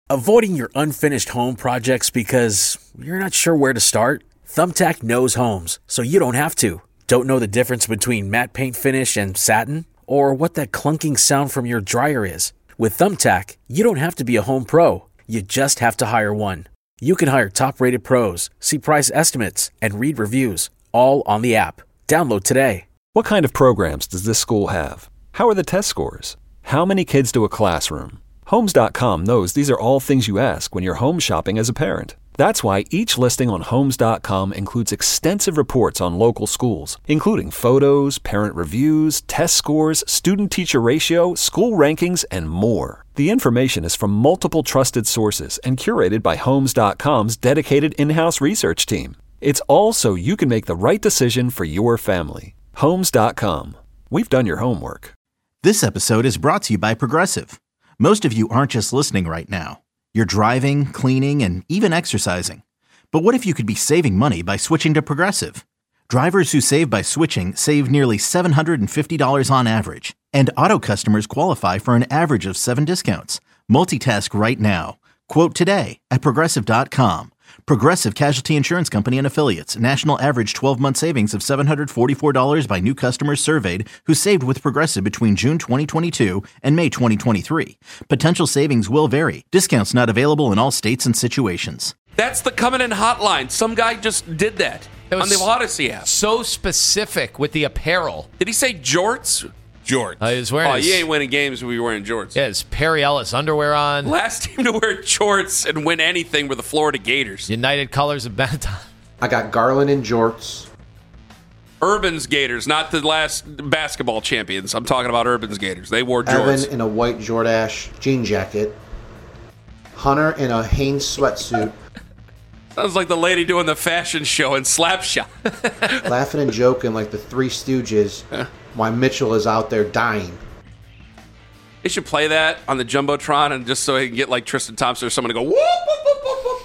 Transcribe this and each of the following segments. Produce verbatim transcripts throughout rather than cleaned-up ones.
Avoiding your unfinished home projects because you're not sure where to start? Thumbtack knows homes, so you don't have to. Don't know the difference between matte paint finish and satin? Or what that clunking sound from your dryer is? With Thumbtack, you don't have to be a home pro. You just have to hire one. You can hire top-rated pros, see price estimates, and read reviews, all on the app. Download today. What kind of programs does this school have? How are the test scores? How many kids do a classroom? Homes dot com knows these are all things you ask when you're home shopping as a parent. That's why each listing on Homes dot com includes extensive reports on local schools, including photos, parent reviews, test scores, student-teacher ratio, school rankings, and more. The information is from multiple trusted sources and curated by Homes dot com's dedicated in-house research team. It's all so you can make the right decision for your family. Homes dot com. We've done your homework. This episode is brought to you by Progressive. Most of you aren't just listening right now. You're driving, cleaning, and even exercising. But what if you could be saving money by switching to Progressive? Drivers who save by switching save nearly seven hundred fifty dollars on average. And auto customers qualify for an average of seven discounts. Multitask right now. Quote today at Progressive dot com. Progressive Casualty Insurance Company and Affiliates. National average twelve-month savings of seven hundred forty-four dollars by new customers surveyed who saved with Progressive between June twenty twenty-two and May twenty twenty-three. Potential savings will vary. Discounts not available in all states and situations. That's the coming in hotline. Some guy just did that, that on the Odyssey app. So specific with the apparel. Did he say jorts? Jorts. Uh, he was wearing oh, his, you ain't winning games if we were wearing jorts. Yeah, his Perry Ellis underwear on. Last team to wear jorts and win anything were the Florida Gators. United colors of Benetton. I got Garland and jorts. Urban's Gators, not the last basketball champions. I'm talking about Urban's Gators. They wore jorts. Evan in a white Jordache jean jacket. Hunter in a Hanes sweatsuit. Sounds like the lady doing the fashion show in Slapshot. Laughing and joking like the Three Stooges while Mitchell is out there dying. They should play that on the Jumbotron and just so he can get like Tristan Thompson or someone to go, whoop, whoop, whoop, whoop, whoop.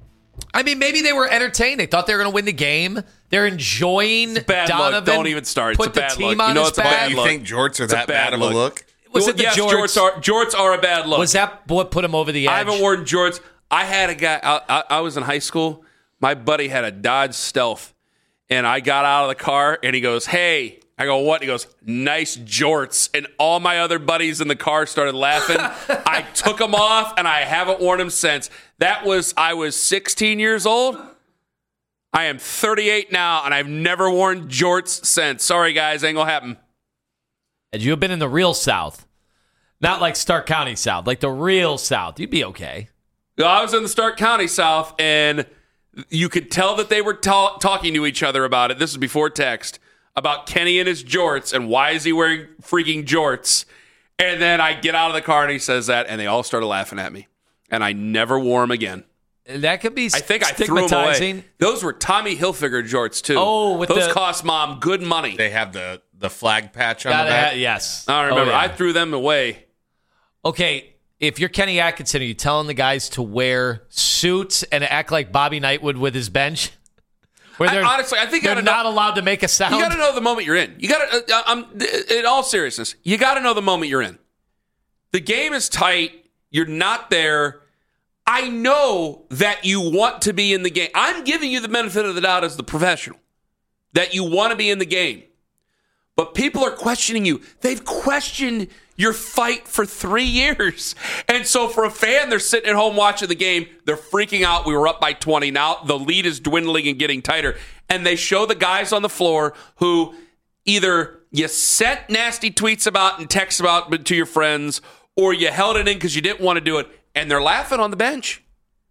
I mean, maybe they were entertained. They thought they were going to win the game. They're enjoying it's a bad Donovan. Look. Don't even start. It's Put a the bad team look. on You know his it's a back. bad You look. think jorts are It's a that bad bad of look. a look? Was well, it the yes, jorts? jorts are jorts are a bad look. Was that what put him over the edge? I haven't worn jorts. I had a guy. I, I, I was in high school. My buddy had a Dodge Stealth, and I got out of the car, and he goes, "Hey." I go, "What?" He goes, "Nice jorts." And all my other buddies in the car started laughing. I took them off, and I haven't worn them since. That was, I was sixteen years old. I am thirty-eight now, and I've never worn jorts since. Sorry, guys, ain't gonna happen. Had you been in the real South, not like Stark County South, like the real South, you'd be okay. I was in the Stark County South, and you could tell that they were ta- talking to each other about it. This is before text. About Kenny and his jorts, and why is he wearing freaking jorts? And then I get out of the car, and he says that, and they all started laughing at me. And I never wore them again. That could be I think I threw them away. Those were Tommy Hilfiger jorts, too. Oh, with Those the, cost Mom good money. They have the, the flag patch on gotta the back. ha- yes. I don't remember. Oh, yeah. I threw them away. Okay, if you're Kenny Atkinson, are you telling the guys to wear suits and act like Bobby Knight would with his bench? Where they're, I, honestly, I think they're you not know, allowed to make a sound. You got to know the moment you're in. You got to. Uh, I'm in all seriousness. You got to know the moment you're in. The game is tight. You're not there. I know that you want to be in the game. I'm giving you the benefit of the doubt as the professional that you want to be in the game. But people are questioning you. They've questioned your fight for three years. And so for a fan, they're sitting at home watching the game. They're freaking out. We were up by twenty. Now the lead is dwindling and getting tighter. And they show the guys on the floor who either you sent nasty tweets about and texts about to your friends, or you held it in because you didn't want to do it. And they're laughing on the bench.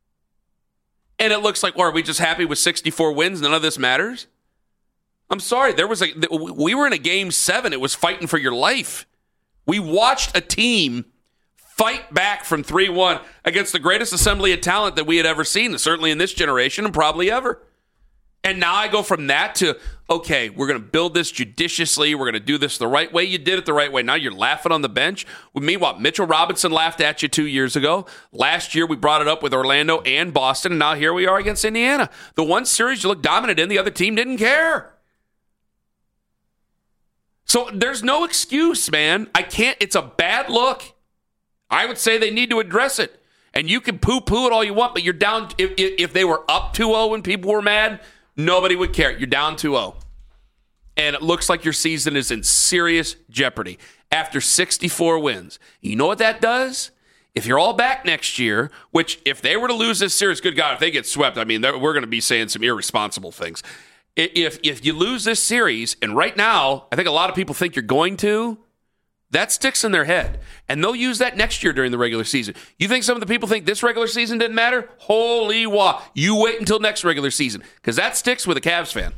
And it looks like, well, are we just happy with sixty-four wins? None of this matters? I'm sorry. There was a we were in a game seven. It was fighting for your life. We watched a team fight back from three one against the greatest assembly of talent that we had ever seen, certainly in this generation and probably ever. And now I go from that to, okay, we're going to build this judiciously. We're going to do this the right way. You did it the right way. Now you're laughing on the bench. Meanwhile, Mitchell Robinson laughed at you two years ago. Last year, we brought it up with Orlando and Boston, and now here we are against Indiana. The one series you looked dominant in, the other team didn't care. So there's no excuse, man. I can't. It's a bad look. I would say they need to address it. And you can poo-poo it all you want, but you're down. If, if, if they were up two oh when people were mad, nobody would care. You're down two oh. And it looks like your season is in serious jeopardy after sixty-four wins. You know what that does? If you're all back next year, which if they were to lose this series, good God, if they get swept, I mean, we're going to be saying some irresponsible things. If if you lose this series, and right now, I think a lot of people think you're going to, that sticks in their head. And they'll use that next year during the regular season. You think some of the people think this regular season didn't matter? Holy wah. You wait until next regular season, because that sticks with a Cavs fan.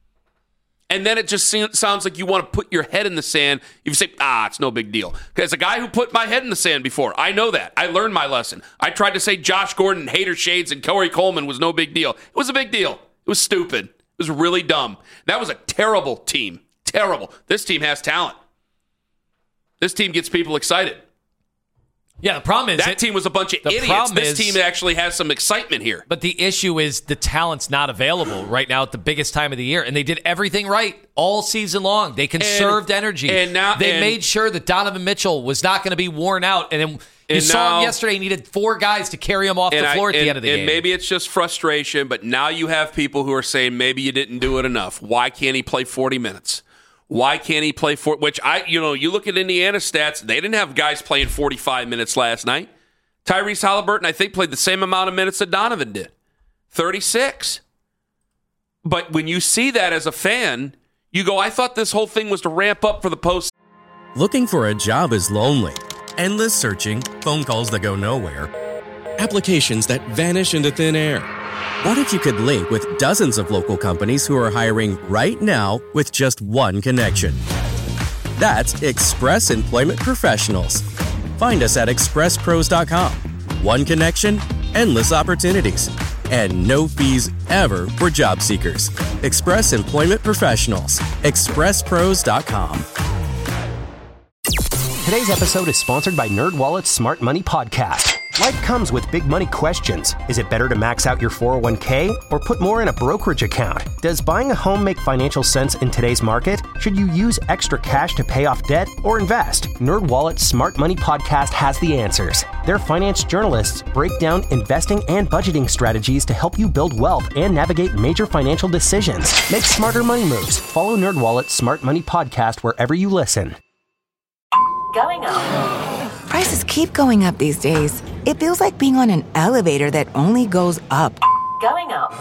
And then it just sounds like you want to put your head in the sand. If you say, ah, it's no big deal. Because a guy who put my head in the sand before, I know that. I learned my lesson. I tried to say Josh Gordon, Hater Shades, and Corey Coleman was no big deal. It was a big deal. It was stupid. It was really dumb. That was a terrible team. Terrible. This team has talent. This team gets people excited. Yeah, the problem is... That it, team was a bunch of idiots. This is, team actually has some excitement here. But the issue is the talent's not available right now at the biggest time of the year. And they did everything right all season long. They conserved and, energy. And now They and, made sure that Donovan Mitchell was not going to be worn out. And then you and saw now, him yesterday. He needed four guys to carry him off the floor I, at and, the end of the and game. And maybe it's just frustration, but now you have people who are saying maybe you didn't do it enough. Why can't he play forty minutes? Why can't he play for which I you know, you look at Indiana's stats, they didn't have guys playing forty-five minutes last night. Tyrese Halliburton, I think, played the same amount of minutes that Donovan did. thirty-six. But when you see that as a fan, you go, I thought this whole thing was to ramp up for the post. Looking for a job is lonely. Endless searching, phone calls that go nowhere, applications that vanish into thin air. What if you could link with dozens of local companies who are hiring right now with just one connection? That's Express Employment Professionals. Find us at express pros dot com. One connection, endless opportunities, and no fees ever for job seekers. Express Employment Professionals. express pros dot com. Today's episode is sponsored by NerdWallet's Smart Money Podcast. Life comes with big money questions. Is it better to max out your four oh one k or put more in a brokerage account? Does buying a home make financial sense in today's market? Should you use extra cash to pay off debt or invest? NerdWallet's Smart Money Podcast has the answers. Their finance journalists break down investing and budgeting strategies to help you build wealth and navigate major financial decisions. Make smarter money moves. Follow NerdWallet's Smart Money Podcast wherever you listen. Going up. Prices keep going up these days. It feels like being on an elevator that only goes up. Going up.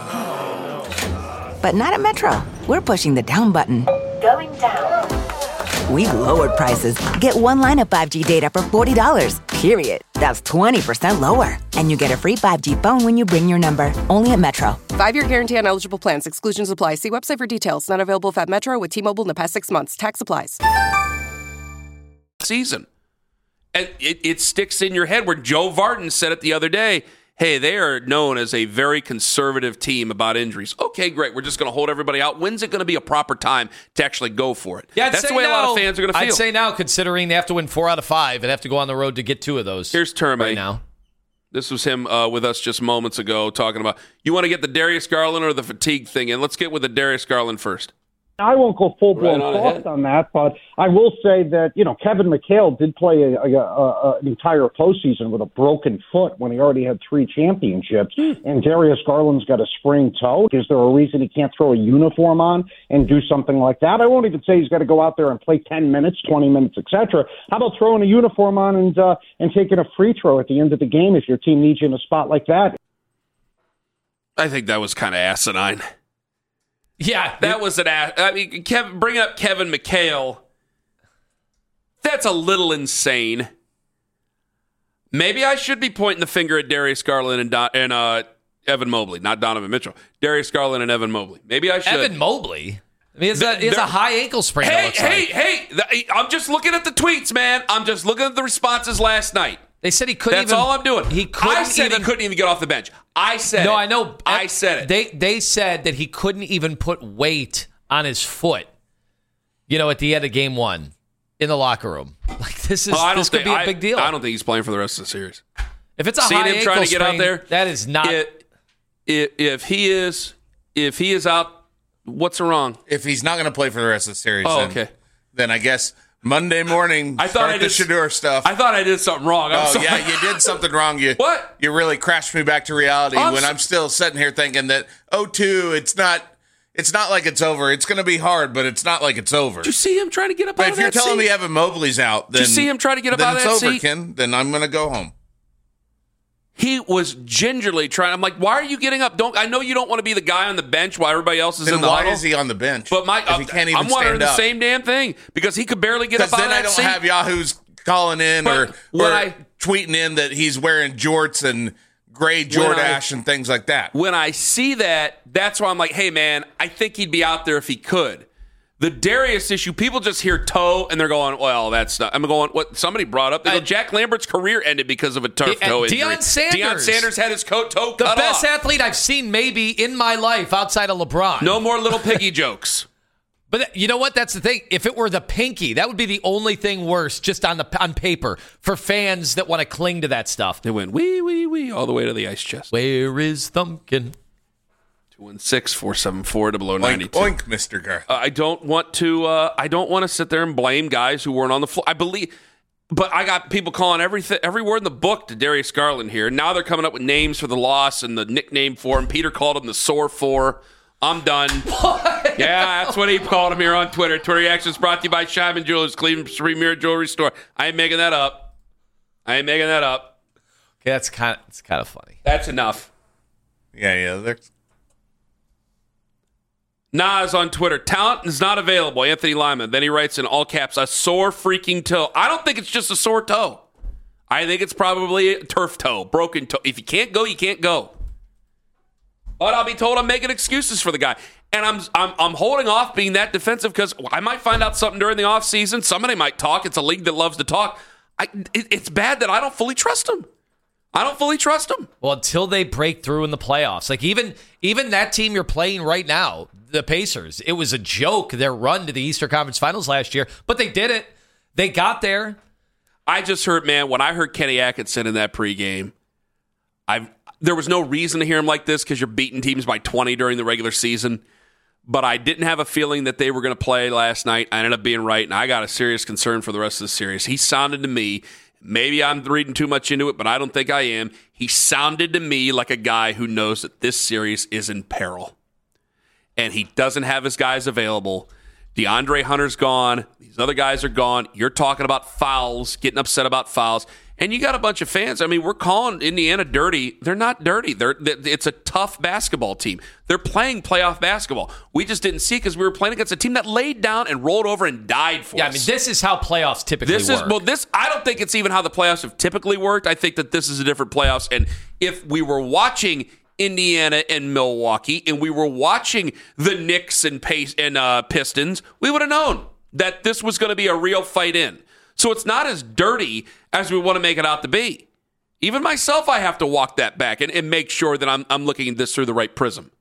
But not at Metro. We're pushing the down button. Going down. We've lowered prices. Get one line of five G data for forty dollars, period. That's twenty percent lower. And you get a free five G phone when you bring your number. Only at Metro. Five-year guarantee on eligible plans. Exclusions apply. See website for details. Not available at Metro with T-Mobile in the past six months. Tax applies. Season. And it, it sticks in your head where Joe Vardon said it the other day. Hey, they are known as a very conservative team about injuries. Okay, great. We're just going to hold everybody out. When's it going to be a proper time to actually go for it? Yeah, I'd That's say the way now, a lot of fans are going to feel. I'd say now, considering they have to win four out of five and have to go on the road to get two of those. Here's Terme. Right now. This was him uh, with us just moments ago talking about, you want to get the Darius Garland or the fatigue thing in? Let's get with the Darius Garland first. I won't go full-blown right soft on that, but I will say that, you know, Kevin McHale did play a, a, a, an entire postseason with a broken foot when he already had three championships, and Darius Garland's got a sprained toe. Is there a reason he can't throw a uniform on and do something like that? I won't even say he's got to go out there and play ten minutes, twenty minutes, et cetera. How about throwing a uniform on and, uh, and taking a free throw at the end of the game if your team needs you in a spot like that? I think that was kind of asinine. Yeah, that was an ass. I mean, Kevin, bringing up Kevin McHale, that's a little insane. Maybe I should be pointing the finger at Darius Garland and, Don, and uh, Evan Mobley, not Donovan Mitchell. Darius Garland and Evan Mobley. Maybe I should. Evan Mobley? I mean, it's, a, it's a high ankle sprain. Hey, it looks hey, like. hey! The, I'm just looking at the tweets, man. I'm just looking at the responses last night. They said he couldn't That's even. all I'm doing. He couldn't I said even, he couldn't even get off the bench. I said no, it. I know. I said it. They they said that he couldn't even put weight on his foot. You know, at the end of game one, in the locker room, like this is oh, I don't this think, could be a I, big deal. I don't think he's playing for the rest of the series. If it's a Seeing high him ankle trying to get sprain, out there, that is not. It, it, if he is, if he is out, what's wrong? If he's not going to play for the rest of the series, oh, then, okay. then I guess Monday morning, I thought start I the did Shedeur stuff. I thought I did something wrong. I'm oh, sorry. yeah, you did something wrong. You What? You really crashed me back to reality I'm when so- I'm still sitting here thinking that oh two, it's not it's not like it's over. It's going to be hard, but it's not like it's over. Did you see him trying to get up but out if of you're that telling seat? me Evan Mobley's out, then Did you see him try to get up then out of it's that over, seat? Ken. Then I'm going to go home. He was gingerly trying. I'm like, why are you getting up? Don't I know you don't want to be the guy on the bench while everybody else is Then in the why huddle? is he on the bench? But Mike, if he can't even I'm wondering stand the up? same damn thing because he could barely get up Because out then of I that don't seat. have Yahoos calling in But or, when or I- tweeting in that he's wearing jorts and gray When I- Jordache and things like that. When I see that, that's why I'm like, hey man, I think he'd be out there if he could. The Darius issue, people just hear toe and they're going, well, that's not. I'm going, what somebody brought up. They go, Uh, Jack Lambert's career ended because of a turf De- toe and injury. Deion Sanders. Deion Sanders had his coat toe The cut best off. athlete I've seen maybe in my life outside of LeBron. No more little piggy jokes. But you know what? That's the thing. If it were the pinky, that would be the only thing worse, just on the on paper, for fans that want to cling to that stuff. They went wee, wee, wee, all the way to the ice chest. Where is Thumpkin? two one six, four seven four, double oh nine two. Oink, oink, Mister Garth. Uh, I don't want to. Uh, I don't want to sit there and blame guys who weren't on the floor. I believe, but I got people calling everything, every word in the book to Darius Garland here. Now they're coming up with names for the loss and the nickname for him. Peter called him the sore four. I'm done. What? Yeah, that's what he called him here on Twitter. Twitter reactions brought to you by Scheiman Jewelers, Cleveland's premier jewelry store. I ain't making that up. I ain't making that up. Okay, that's kind of it's kind of funny. That's enough. Yeah, yeah. They're... Nas on Twitter. Talent is not available. Anthony Lyman. Then he writes in all caps, a sore freaking toe. I don't think it's just a sore toe. I think it's probably a turf toe, broken toe. If you can't go, you can't go. But I'll be told I'm making excuses for the guy. And I'm I'm, I'm holding off being that defensive because I might find out something during the offseason. Somebody might talk. It's a league that loves to talk. I, it, it's bad that I don't fully trust him. I don't fully trust him. Well, until they break through in the playoffs. Like even even that team you're playing right now, the Pacers, it was a joke, their run to the Eastern Conference Finals last year, but they did it. They got there. I just heard, man, when I heard Kenny Atkinson in that pregame, I there was no reason to hear him like this because you're beating teams by twenty during the regular season. But I didn't have a feeling that they were going to play last night. I ended up being right, and I got a serious concern for the rest of the series. He sounded to me, maybe I'm reading too much into it, but I don't think I am. He sounded to me like a guy who knows that this series is in peril. And he doesn't have his guys available. DeAndre Hunter's gone. These other guys are gone. You're talking about fouls, getting upset about fouls. And you got a bunch of fans. I mean, we're calling Indiana dirty. They're not dirty. They're, it's a tough basketball team. They're playing playoff basketball. We just didn't see it because we were playing against a team that laid down and rolled over and died for yeah, us. I mean, this is how playoffs typically This work. is well. This I don't think it's even how the playoffs have typically worked. I think that this is a different playoffs. And if we were watching Indiana and Milwaukee, and we were watching the Knicks and Pace and uh, Pistons, we would have known that this was going to be a real fight in. So it's not as dirty as we want to make it out to be. Even myself, I have to walk that back and, and make sure that I'm I'm looking at this through the right prism.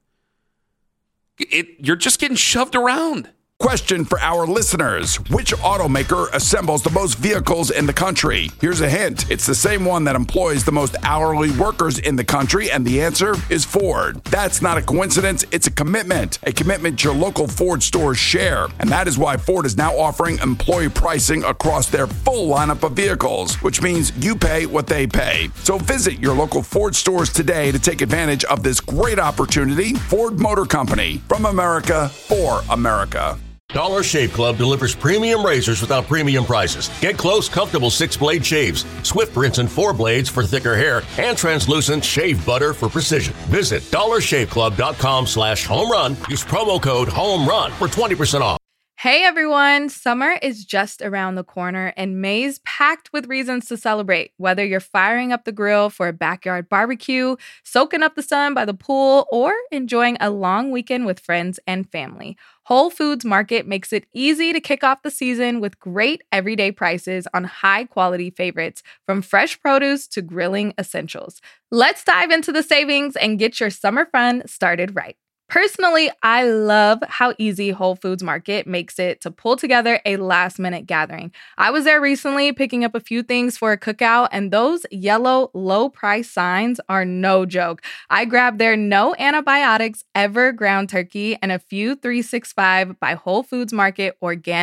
It, you're just getting shoved around. Question for our listeners. Which automaker assembles the most vehicles in the country? Here's a hint. It's the same one that employs the most hourly workers in the country, and the answer is Ford. That's not a coincidence. It's a commitment. A commitment your local Ford stores share. And that is why Ford is now offering employee pricing across their full lineup of vehicles, which means you pay what they pay. So visit your local Ford stores today to take advantage of this great opportunity. Ford Motor Company. From America, for America. Dollar Shave Club delivers premium razors without premium prices. Get close, comfortable six-blade shaves, swift rinse and four blades for thicker hair, and translucent shave butter for precision. Visit dollarshaveclub.com slash home run. Use promo code HOMERUN for twenty percent off. Hey everyone, summer is just around the corner and May's packed with reasons to celebrate. Whether you're firing up the grill for a backyard barbecue, soaking up the sun by the pool, or enjoying a long weekend with friends and family, Whole Foods Market makes it easy to kick off the season with great everyday prices on high-quality favorites, from fresh produce to grilling essentials. Let's dive into the savings and get your summer fun started right. Personally, I love how easy Whole Foods Market makes it to pull together a last-minute gathering. I was there recently picking up a few things for a cookout, and those yellow low-price signs are no joke. I grabbed their no antibiotics ever ground turkey and a few three sixty-five by Whole Foods Market organic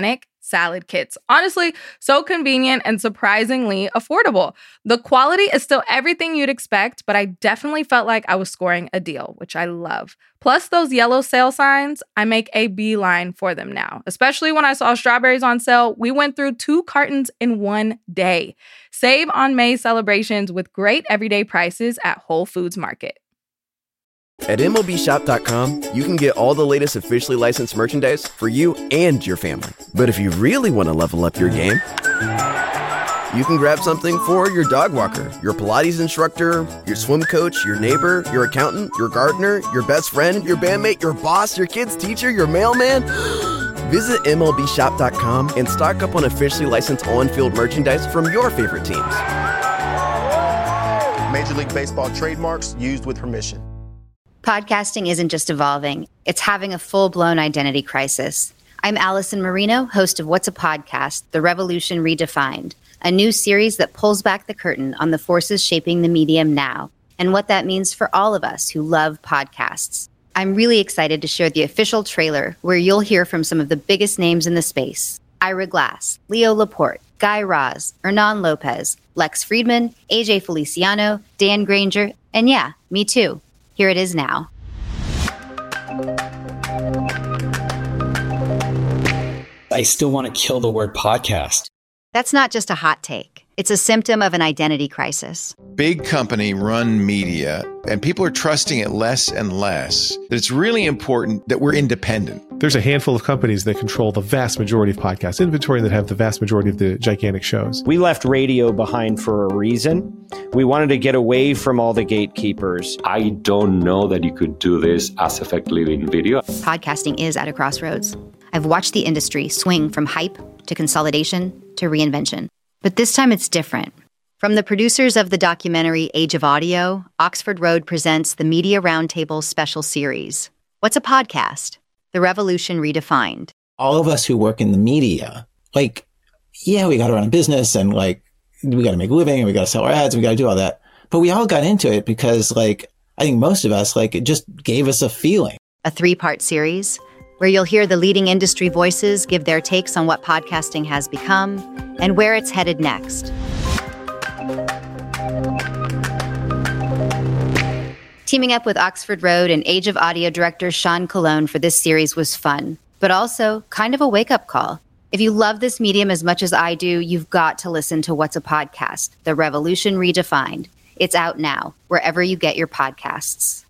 salad kits. Honestly, so convenient and surprisingly affordable. The quality is still everything you'd expect, but I definitely felt like I was scoring a deal, which I love. Plus those yellow sale signs, I make a beeline for them now. Especially when I saw strawberries on sale, we went through two cartons in one day. Save on May celebrations with great everyday prices at Whole Foods Market. At M L B Shop dot com, you can get all the latest officially licensed merchandise for you and your family. But if you really want to level up your game, you can grab something for your dog walker, your Pilates instructor, your swim coach, your neighbor, your accountant, your gardener, your best friend, your bandmate, your boss, your kid's teacher, your mailman. Visit M L B Shop dot com and stock up on officially licensed on-field merchandise from your favorite teams. Major League Baseball trademarks used with permission. Podcasting isn't just evolving, it's having a full-blown identity crisis. I'm Allison Marino, host of What's a Podcast? The Revolution Redefined, a new series that pulls back the curtain on the forces shaping the medium now and what that means for all of us who love podcasts. I'm really excited to share the official trailer where you'll hear from some of the biggest names in the space. Ira Glass, Leo Laporte, Guy Raz, Hernan Lopez, Lex Friedman, A J Feliciano, Dan Granger, and yeah, me too. Here it is now. I still want to kill the word podcast. That's not just a hot take. It's a symptom of an identity crisis. Big company run media, and people are trusting it less and less. That it's really important that we're independent. There's a handful of companies that control the vast majority of podcast inventory that have the vast majority of the gigantic shows. We left radio behind for a reason. We wanted to get away from all the gatekeepers. I don't know that you could do this as effectively in video. Podcasting is at a crossroads. I've watched the industry swing from hype to consolidation to reinvention. But this time it's different. From the producers of the documentary Age of Audio, Oxford Road presents the Media Roundtable special series. What's a podcast? The Revolution Redefined. All of us who work in the media, like, yeah, we got to run a business and like, we got to make a living and we got to sell our ads and we got to do all that. But we all got into it because like, I think most of us, like, it just gave us a feeling. A three-part series where you'll hear the leading industry voices give their takes on what podcasting has become and where it's headed next. Teaming up with Oxford Road and Age of Audio director Sean Colon for this series was fun, but also kind of a wake-up call. If you love this medium as much as I do, you've got to listen to What's a Podcast? The Revolution Redefined. It's out now, wherever you get your podcasts.